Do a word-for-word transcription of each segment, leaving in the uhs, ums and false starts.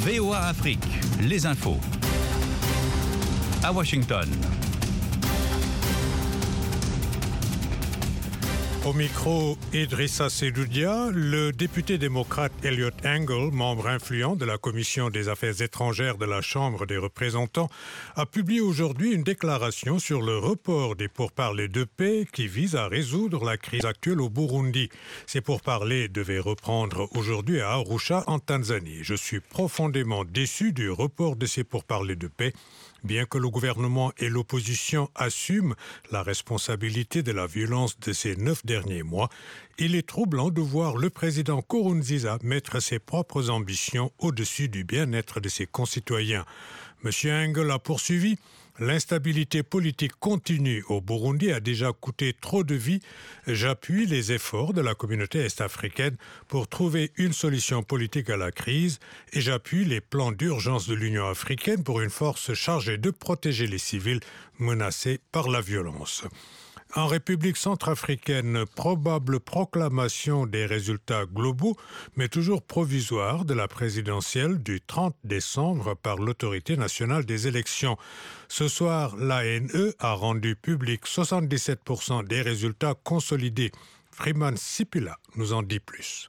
V O A Afrique, les infos. À Washington. Au micro, Idrissa Sedoudia, le député démocrate Eliot Engel, membre influent de la Commission des affaires étrangères de la Chambre des représentants, a publié aujourd'hui une déclaration sur le report des pourparlers de paix qui vise à résoudre la crise actuelle au Burundi. Ces pourparlers devaient reprendre aujourd'hui à Arusha, en Tanzanie. Je suis profondément déçu du report de ces pourparlers de paix. Bien que le gouvernement et l'opposition assument la responsabilité de la violence de ces neuf derniers mois, il est troublant de voir le président Nkurunziza mettre ses propres ambitions au-dessus du bien-être de ses concitoyens. M. Engel a poursuivi. L'instabilité politique continue au Burundi a déjà coûté trop de vies. J'appuie les efforts de la communauté est-africaine pour trouver une solution politique à la crise et j'appuie les plans d'urgence de l'Union africaine pour une force chargée de protéger les civils menacés par la violence. En République centrafricaine, probable proclamation des résultats globaux, mais toujours provisoires, de la présidentielle du trente décembre par l'Autorité nationale des élections. Ce soir, l'A N E a rendu public soixante-dix-sept pour cent des résultats consolidés. Freeman Sipila nous en dit plus.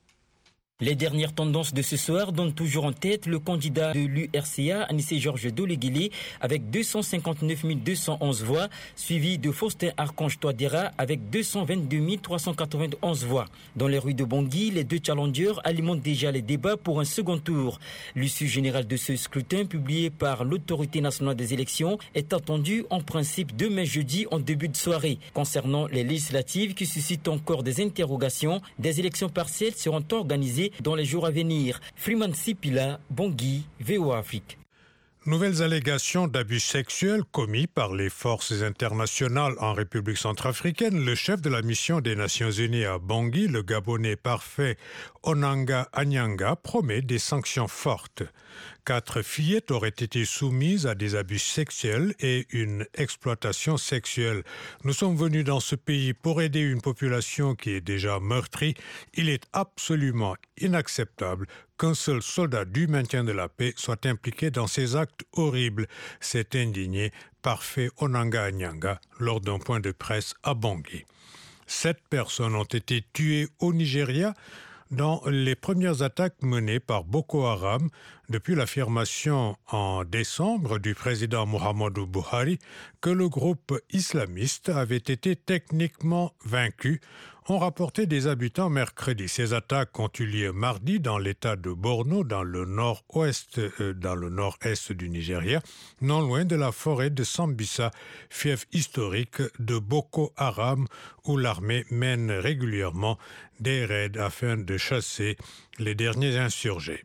Les dernières tendances de ce soir donnent toujours en tête le candidat de l'U R C A, Anissé Georges Doleguélé, avec deux cent cinquante-neuf mille deux cent onze voix, suivi de Faustin Archange Touadéra avec deux cent vingt-deux mille trois cent quatre-vingt-onze voix. Dans les rues de Bangui, les deux challengers alimentent déjà les débats pour un second tour. L'issue générale de ce scrutin, publié par l'Autorité nationale des élections, est attendue en principe demain jeudi en début de soirée. Concernant les législatives qui suscitent encore des interrogations, des élections partielles seront organisées dans les jours à venir. Freeman Sipila, Bangui, V O A Afrique. Nouvelles allégations d'abus sexuels commis par les forces internationales en République centrafricaine. Le chef de la mission des Nations Unies à Bangui, le Gabonais parfait Onanga Anyanga, promet des sanctions fortes. Quatre fillettes auraient été soumises à des abus sexuels et une exploitation sexuelle. Nous sommes venus dans ce pays pour aider une population qui est déjà meurtrie. Il est absolument inacceptable qu'un seul soldat du maintien de la paix soit impliqué dans ces actes horribles, s'est indigné parfait Onanga Anyanga lors d'un point de presse à Bangui. Sept personnes ont été tuées au Nigeria dans les premières attaques menées par Boko Haram depuis l'affirmation en décembre du président Muhammadu Buhari que le groupe islamiste avait été techniquement vaincu, ont rapporté des habitants mercredi. Ces attaques ont eu lieu mardi dans l'état de Borno, dans le nord-ouest, euh, dans le nord-est du Nigeria, non loin de la forêt de Sambisa, fief historique de Boko Haram, où l'armée mène régulièrement des raids afin de chasser les derniers insurgés.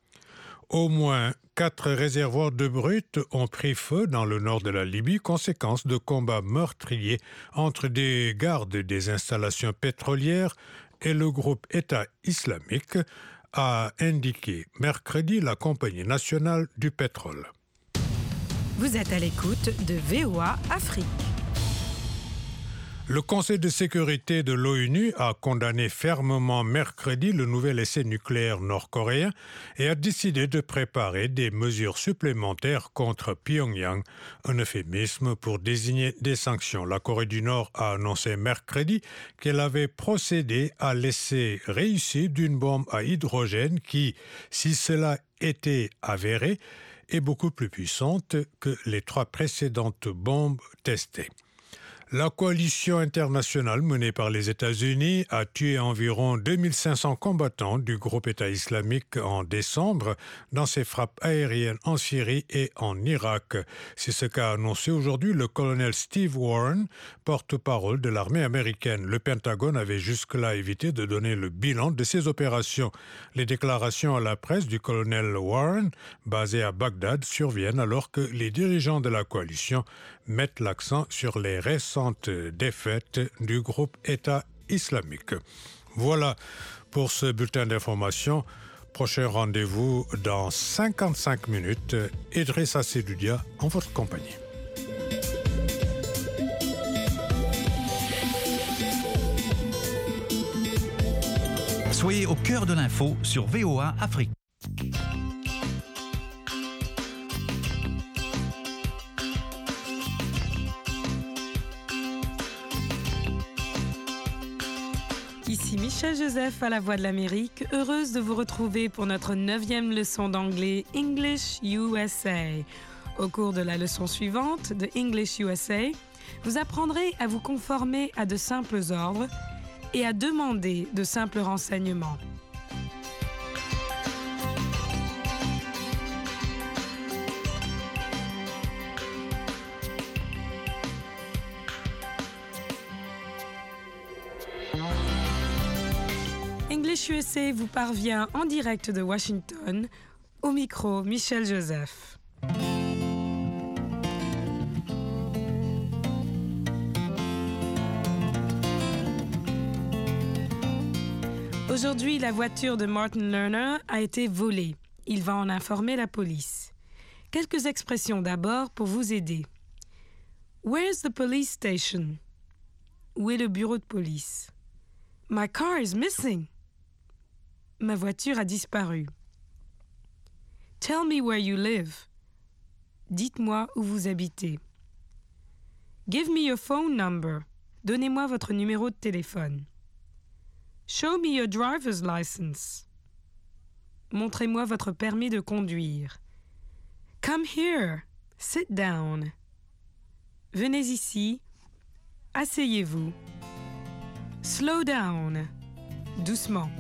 Au moins quatre réservoirs de brut ont pris feu dans le nord de la Libye, conséquence de combats meurtriers entre des gardes des installations pétrolières et le groupe État islamique, a indiqué mercredi la Compagnie nationale du pétrole. Vous êtes à l'écoute de V O A Afrique. Le Conseil de sécurité de l'ONU a condamné fermement mercredi le nouvel essai nucléaire nord-coréen et a décidé de préparer des mesures supplémentaires contre Pyongyang, un euphémisme pour désigner des sanctions. La Corée du Nord a annoncé mercredi qu'elle avait procédé à l'essai réussi d'une bombe à hydrogène qui, si cela était avéré, est beaucoup plus puissante que les trois précédentes bombes testées. La coalition internationale menée par les États-Unis a tué environ deux mille cinq cents combattants du groupe État islamique en décembre dans ses frappes aériennes en Syrie et en Irak. C'est ce qu'a annoncé aujourd'hui le colonel Steve Warren, porte-parole de l'armée américaine. Le Pentagone avait jusque-là évité de donner le bilan de ces opérations. Les déclarations à la presse du colonel Warren, basé à Bagdad, surviennent alors que les dirigeants de la coalition mettent l'accent sur les récentes défaites du groupe État islamique. Voilà pour ce bulletin d'information. Prochain rendez-vous dans cinquante-cinq minutes. Idrissa Sedoudia en votre compagnie. Soyez au cœur de l'info sur V O A Afrique. Ici Michel Joseph à la Voix de l'Amérique, heureuse de vous retrouver pour notre neuvième leçon d'anglais English U S A. Au cours de la leçon suivante de English U S A, vous apprendrez à vous conformer à de simples ordres et à demander de simples renseignements. English U S A vous parvient en direct de Washington. Au micro, Michel Joseph. Aujourd'hui, la voiture de Martin Lerner a été volée. Il va en informer la police. Quelques expressions d'abord pour vous aider. Where's the police station? Où est le bureau de police? My car is missing. Ma voiture a disparu. Tell me where you live. Dites-moi où vous habitez. Give me your phone number. Donnez-moi votre numéro de téléphone. Show me your driver's license. Montrez-moi votre permis de conduire. Come here. Sit down. Venez ici. Asseyez-vous. Slow down. Doucement.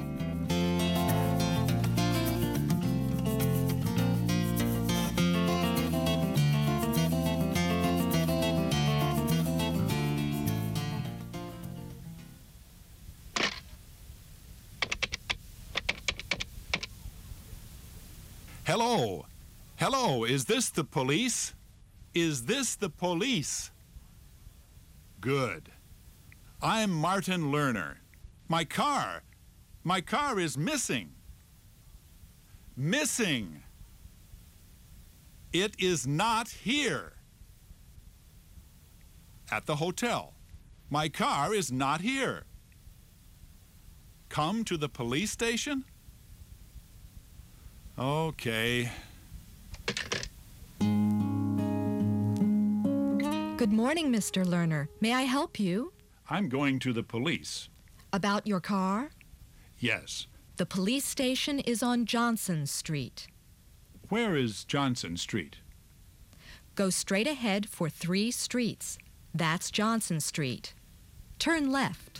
Hello. Hello, is this the police? Is this the police? Good. I'm Martin Lerner. My car. My car is missing. Missing. It is not here. At the hotel. My car is not here. Come to the police station? Okay. Good morning, Mister Lerner. May I help you? I'm going to the police. About your car? Yes. The police station is on Johnson Street. Where is Johnson Street? Go straight ahead for three streets. That's Johnson Street. Turn left.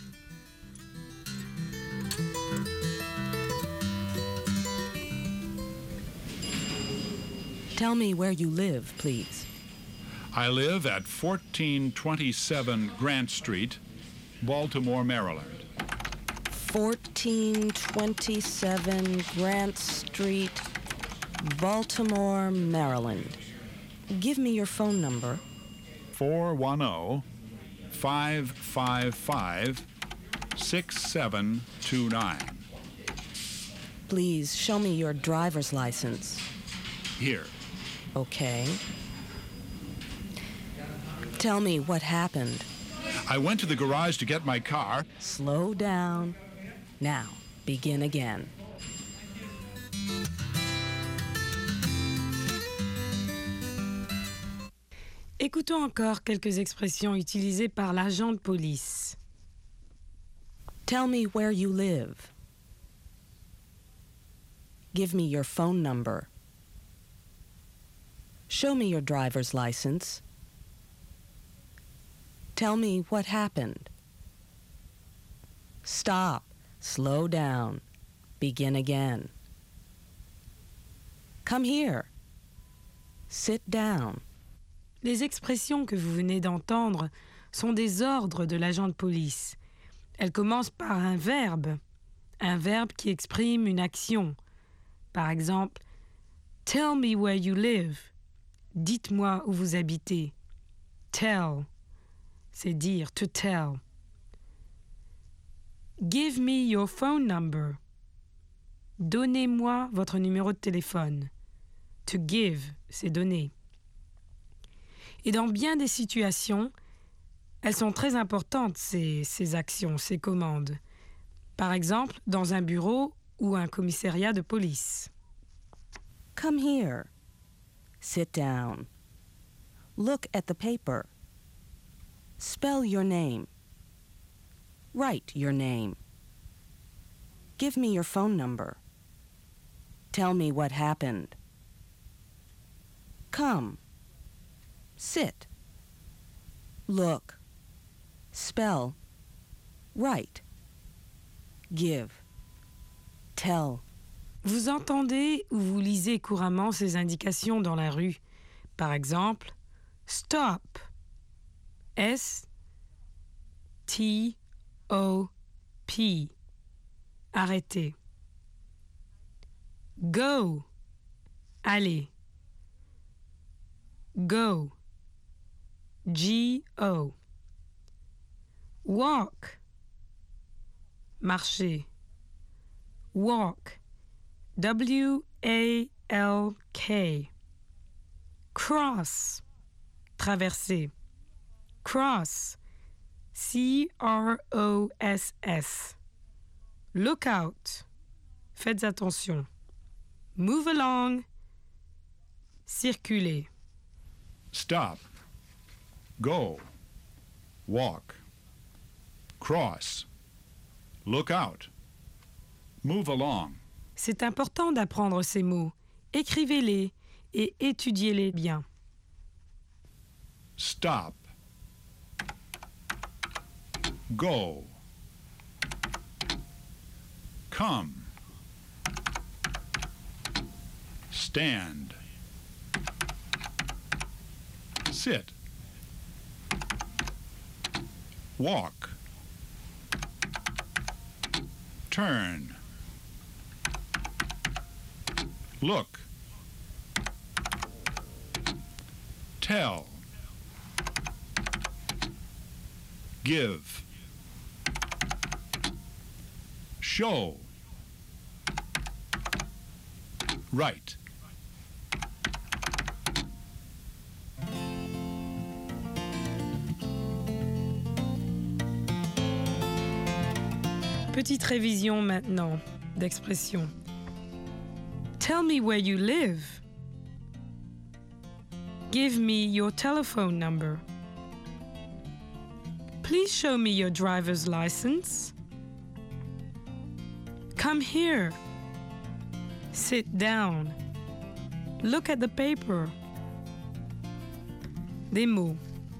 Tell me where you live, please. I live at fourteen twenty-seven Grant Street, Baltimore, Maryland. fourteen twenty-seven Grant Street, Baltimore, Maryland. Give me your phone number. four one zero, five five five, six seven two nine. Please show me your driver's license. Here. Okay. Tell me what happened. I went to the garage to get my car. Slow down. Now, begin again. Écoutons encore quelques expressions utilisées par l'agent de police. Tell me where you live. Give me your phone number. Show me your driver's license. Tell me what happened. Stop. Slow down. Begin again. Come here. Sit down. Les expressions que vous venez d'entendre sont des ordres de l'agent de police. Elles commencent par un verbe, un verbe qui exprime une action. Par exemple, « Tell me where you live ». Dites-moi où vous habitez. Tell, c'est dire, to tell. Give me your phone number. Donnez-moi votre numéro de téléphone. To give, c'est donner. Et dans bien des situations, elles sont très importantes, ces, ces actions, ces commandes. Par exemple, dans un bureau ou un commissariat de police. Come here. Sit down. Look at the paper. Spell your name. Write your name. Give me your phone number. Tell me what happened. Come. Sit. Look. Spell. Write. Give. Tell. Vous entendez ou vous lisez couramment ces indications dans la rue. Par exemple, stop. S T O P. Arrêtez. Go. Allez. Go. G O. Walk. Marcher. Walk. W A L K. Cross. Traverser. Cross. C R O S S. Look out. Faites attention. Move along. Circuler. Stop. Go. Walk. Cross. Look out. Move along. C'est important d'apprendre ces mots. Écrivez-les et étudiez-les bien. Stop. Go. Come. Stand. Sit. Walk. Turn. Look. Tell. Give. Show. Write. Petite révision maintenant d'expression. Tell me where you live. Give me your telephone number. Please show me your driver's license. Come here. Sit down. Look at the paper. Des mots.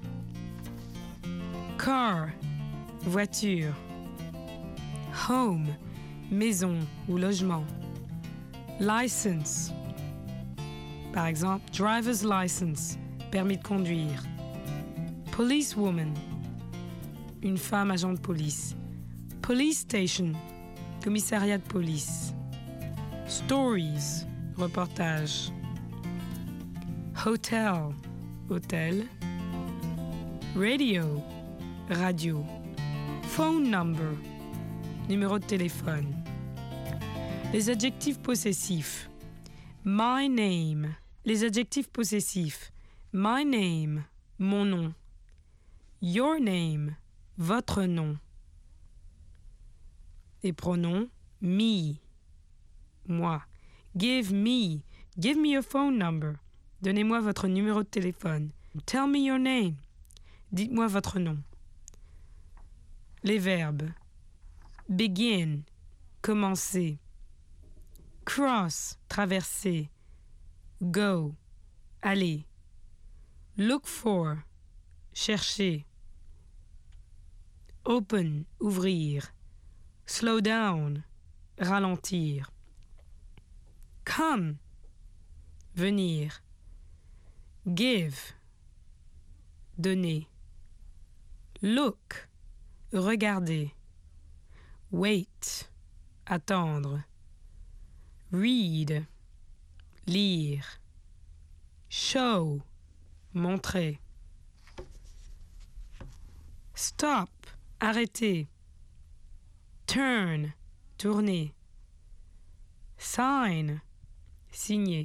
Car, voiture. Home, maison ou logement. License. Par exemple, driver's license, permis de conduire. Policewoman, une femme agent de police. Police station, commissariat de police. Stories, reportage. Hotel, hôtel. Radio, radio. Phone number, numéro de téléphone. Les adjectifs possessifs. My name. Les adjectifs possessifs. My name, mon nom. Your name, votre nom. Les pronoms me, moi. Give me, give me your phone number. Donnez-moi votre numéro de téléphone. Tell me your name. Dites-moi votre nom. Les verbes. Begin, commencer. Cross, traverser. Go, aller. Look for, chercher. Open, ouvrir. Slow down, ralentir. Come, venir. Give, donner. Look, regarder. Wait, attendre. Read, lire. Show, montrer. Stop, arrêter. Turn, tourner. Sign, signer.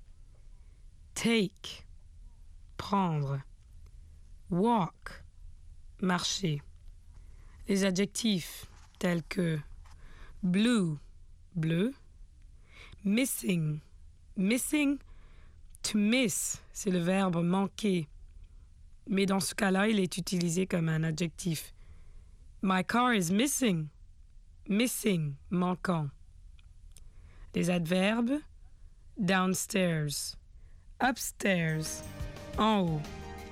Take, prendre. Walk, marcher. Les adjectifs tels que blue, bleu. Missing, missing. To miss, c'est le verbe manquer. Mais dans ce cas-là, il est utilisé comme un adjectif. My car is missing. missing, manquant. Les adverbes downstairs, upstairs, en haut.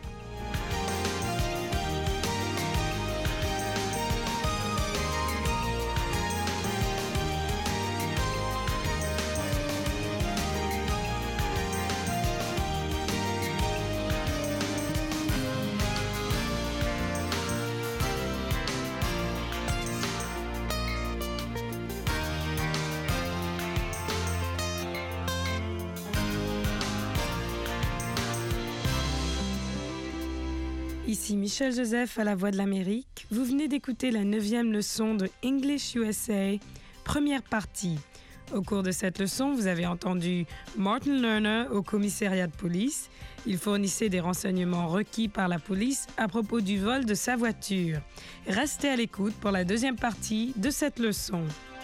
Ici Michel Joseph à la Voix de l'Amérique. Vous venez d'écouter la neuvième leçon de English U S A, première partie. Au cours de cette leçon, vous avez entendu Martin Lerner au commissariat de police. Il fournissait des renseignements requis par la police à propos du vol de sa voiture. Restez à l'écoute pour la deuxième partie de cette leçon.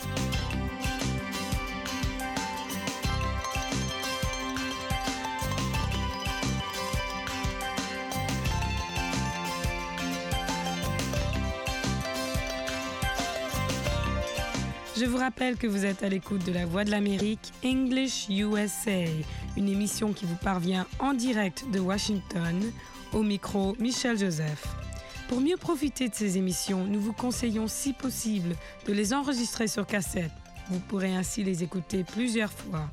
Je vous rappelle que vous êtes à l'écoute de la Voix de l'Amérique, English U S A, une émission qui vous parvient en direct de Washington, au micro Michel Joseph. Pour mieux profiter de ces émissions, nous vous conseillons si possible de les enregistrer sur cassette. Vous pourrez ainsi les écouter plusieurs fois.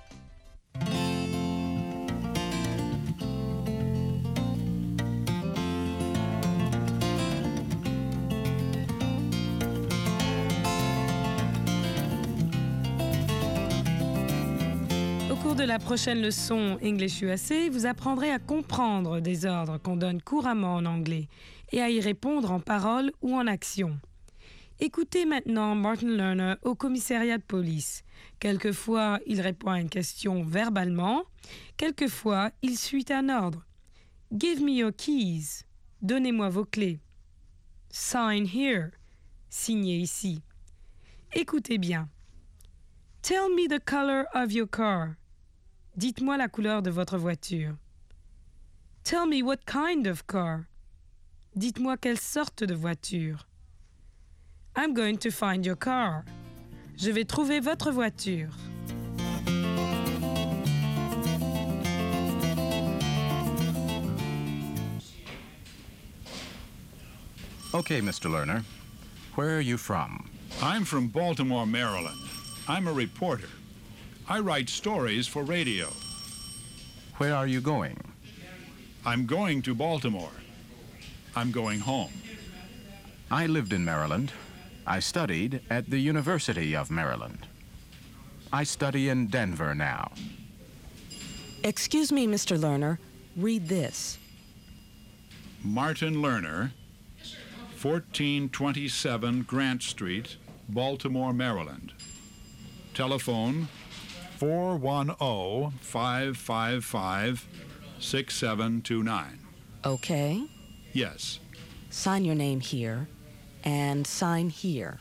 Au cours de la prochaine leçon English U S A, vous apprendrez à comprendre des ordres qu'on donne couramment en anglais et à y répondre en parole ou en action. Écoutez maintenant Martin Lerner au commissariat de police. Quelquefois, il répond à une question verbalement, quelquefois, il suit un ordre. Give me your keys. Donnez-moi vos clés. Sign here. Signez ici. Écoutez bien. Tell me the color of your car. Dites-moi la couleur de votre voiture. Tell me what kind of car. Dites-moi quelle sorte de voiture. I'm going to find your car. Je vais trouver votre voiture. Okay, Mister Lerner. Where are you from? I'm from Baltimore, Maryland. I'm a reporter. I write stories for radio. Where are you going? I'm going to Baltimore. I'm going home. I lived in Maryland. I studied at the University of Maryland. I study in Denver now. Excuse me, Mister Lerner. Read this. Martin Lerner, fourteen twenty-seven Grant Street, Baltimore, Maryland. Telephone four one zero, five five five, six seven two nine. Okay. Yes. Sign your name here and sign here.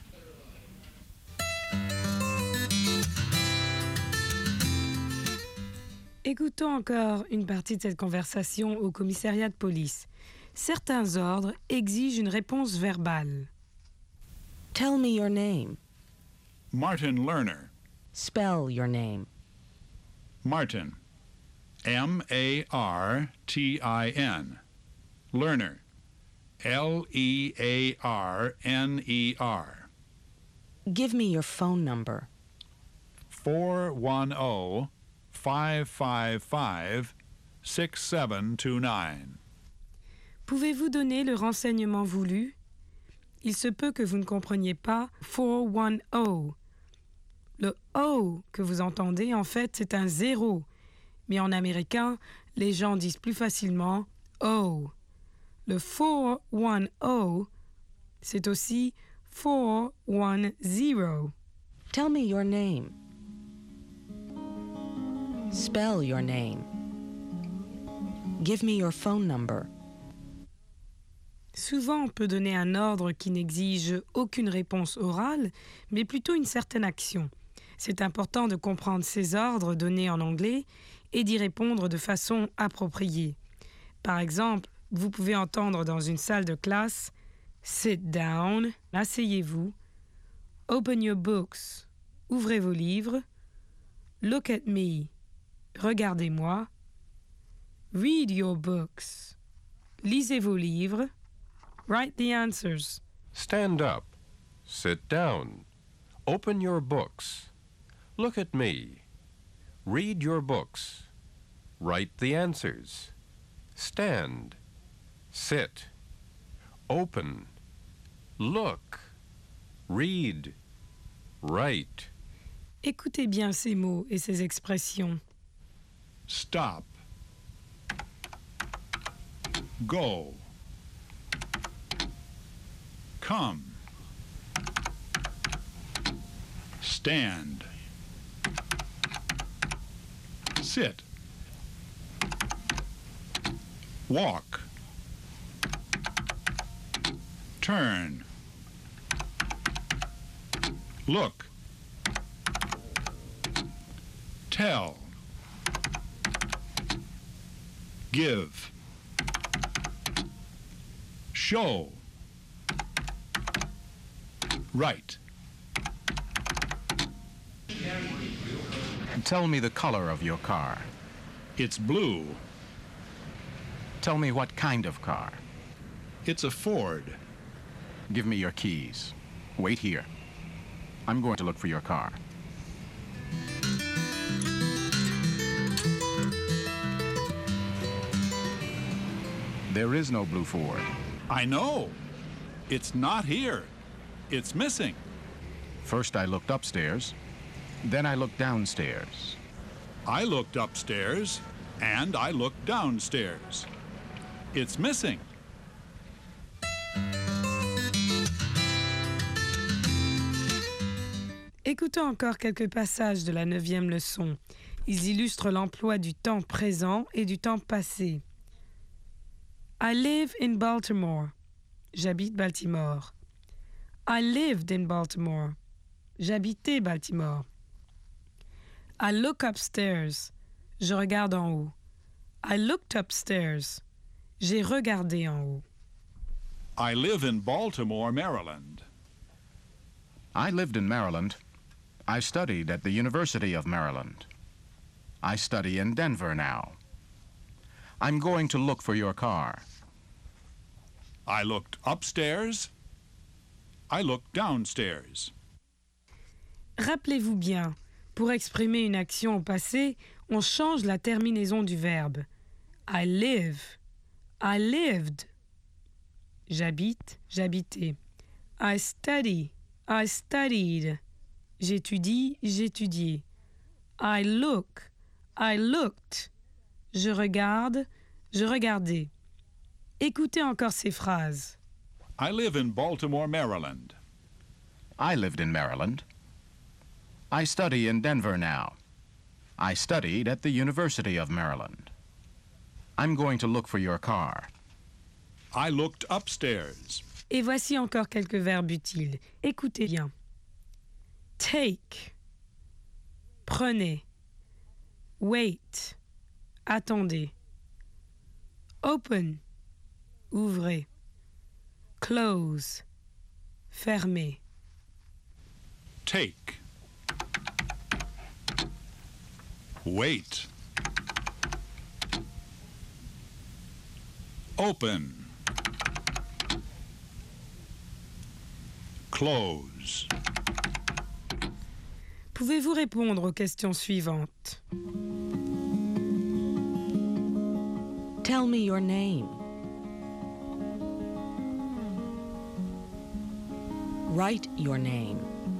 Écoutons encore une partie de cette conversation au commissariat de police. Certains ordres exigent une réponse verbale. Tell me your name. Martin Lerner. Spell your name. Martin. M A R T I N. Lerner. L E A R N E R. Give me your phone number. four one zero, five five five, six seven two nine. Pouvez-vous donner le renseignement voulu? Il se peut que vous ne compreniez pas four one zero. Le O que vous entendez, en fait, c'est un zéro. Mais en américain, les gens disent plus facilement O. Le four one zero, c'est aussi four one zero. Tell me your name. Spell your name. Give me your phone number. Souvent, on peut donner un ordre qui n'exige aucune réponse orale, mais plutôt une certaine action. C'est important de comprendre ces ordres donnés en anglais et d'y répondre de façon appropriée. Par exemple, vous pouvez entendre dans une salle de classe « Sit down »,« Asseyez-vous »,« Open your books. Ouvrez vos livres. Look at me. Regardez-moi. Read your books. Lisez vos livres. Write the answers. Stand up. Sit down. Open your books. Look at me. Read your books. Write the answers. Stand. Sit. Open. Look. Read. Write. Écoutez bien ces mots et ces expressions. Stop. Go. Come. Stand. Sit. Walk. Turn. Look. Tell. Give. Show. Write. Tell me the color of your car. It's blue. Tell me what kind of car. It's a Ford. Give me your keys. Wait here. I'm going to look for your car. There is no blue Ford. I know. It's not here. It's missing. First I looked upstairs, then I looked downstairs. I looked upstairs, and I looked downstairs. It's missing. Écoutons encore quelques passages de la neuvième leçon. Ils illustrent l'emploi du temps présent et du temps passé. I live in Baltimore. J'habite Baltimore. I lived in Baltimore. J'habitais Baltimore. I look upstairs. Je regarde en haut. I looked upstairs. J'ai regardé en haut. I live in Baltimore, Maryland. I lived in Maryland. I studied at the University of Maryland. I study in Denver now. I'm going to look for your car. I looked upstairs. I looked downstairs. Rappelez-vous bien, pour exprimer une action au passé, on change la terminaison du verbe. I live. I lived. J'habite, j'habitais. I study. I studied. J'étudie, j'étudiais. I look. I looked. Je regarde, je regardais. Écoutez encore ces phrases. I live in Baltimore, Maryland. I lived in Maryland. I study in Denver now. I studied at the University of Maryland. I'm going to look for your car. I looked upstairs. Et voici encore quelques verbes utiles. Écoutez bien. Take. Prenez. Wait. Attendez. Open. Ouvrez. Close. Fermez. Take. Wait. Open. Close. Pouvez-vous répondre aux questions suivantes? Tell me your name. Write your name.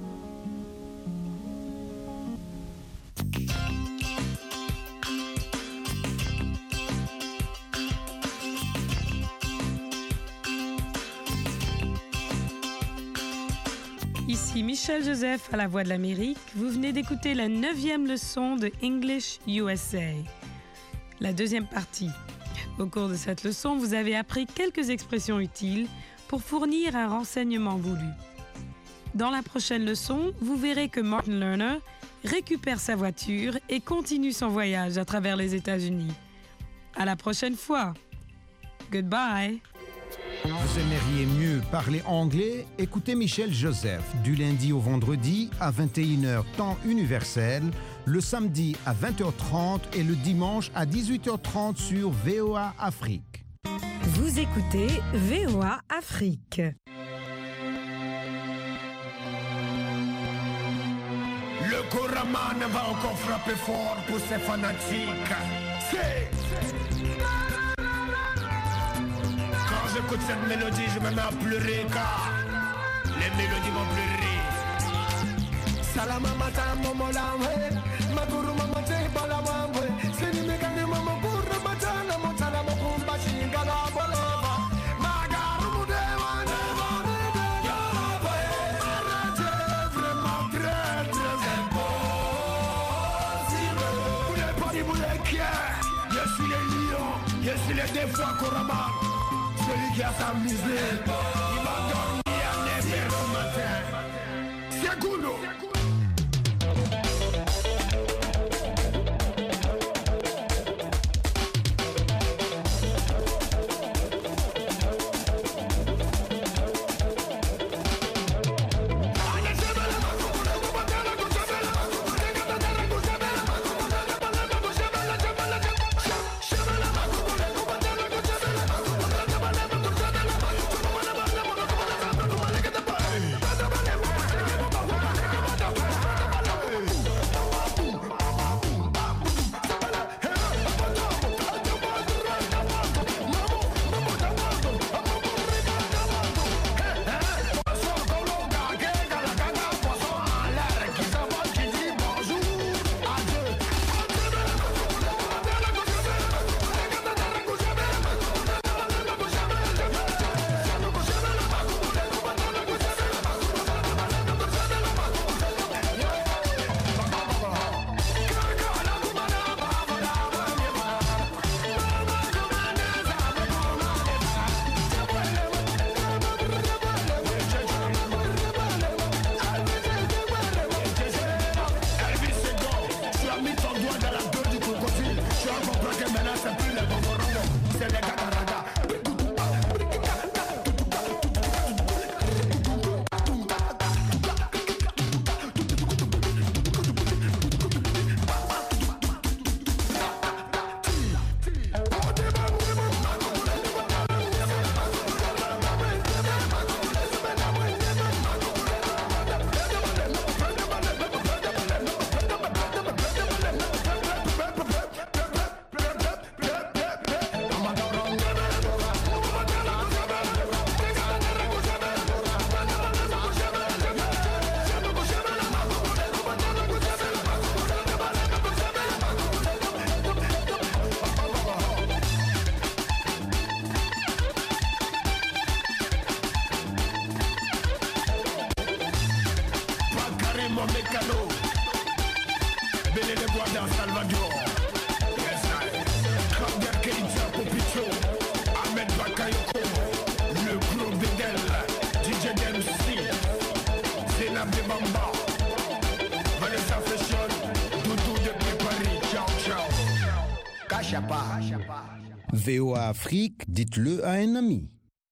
Ici Michel Joseph à la Voix de l'Amérique. Vous venez d'écouter la neuvième leçon de English U S A. La deuxième partie. Au cours de cette leçon, vous avez appris quelques expressions utiles pour fournir un renseignement voulu. Dans la prochaine leçon, vous verrez que Martin Lerner récupère sa voiture et continue son voyage à travers les États-Unis. À la prochaine fois. Goodbye. Vous aimeriez mieux parler anglais? Écoutez Michel Joseph du lundi au vendredi à vingt et une heures temps universel, le samedi à vingt heures trente et le dimanche à dix-huit heures trente sur V O A Afrique. Vous écoutez V O A Afrique. Le Koraman va encore frapper fort pour ses fanatiques. C'est... Quand j'écoute cette mélodie, je me mets à pleurer car les mélodies vont pleurer. Salama mata momolamwe, maguru mamate balamwe, sini megane mamokuru batana motala mokumba shingala bolova. Magaru mudewa neva neva yava arrête vraiment très très impossible. Vous n'êtes pas dit vous êtes qui? Je suis les lions, je suis les deux fois Korama. Celui qui a s'amusé, il va dormir à neuf heures au matin. C'est Goulo. V O A Afrique, dites-le à un ami.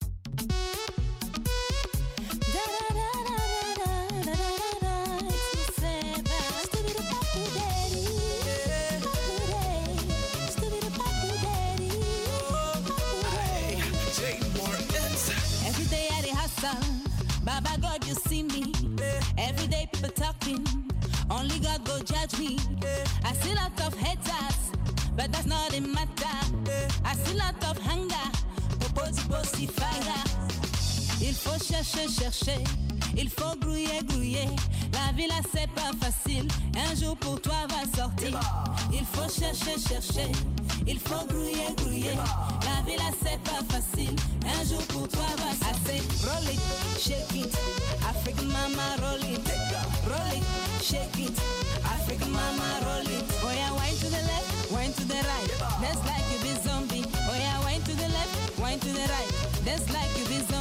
Every day at the hustle, Baba God, you see me. Every day people talking, only God go judge me. I see lot of haters, but that's not the matter. I see lot of hunger, proposi posi fire. Il faut chercher, chercher, il faut grouiller, grouiller. La vie là c'est pas facile, un jour pour toi va sortir. Il faut chercher, chercher, il faut grouiller, grouiller. La vie là c'est pas facile, un jour pour toi va sortir. I say roll it, shake it, African mama roll it. Roll it, shake it, African mama roll it. Oh yeah, wine to the left, wine to the right. That's like you be zombie. Oh yeah, wine to the left, wine to the right. That's like you be zombie.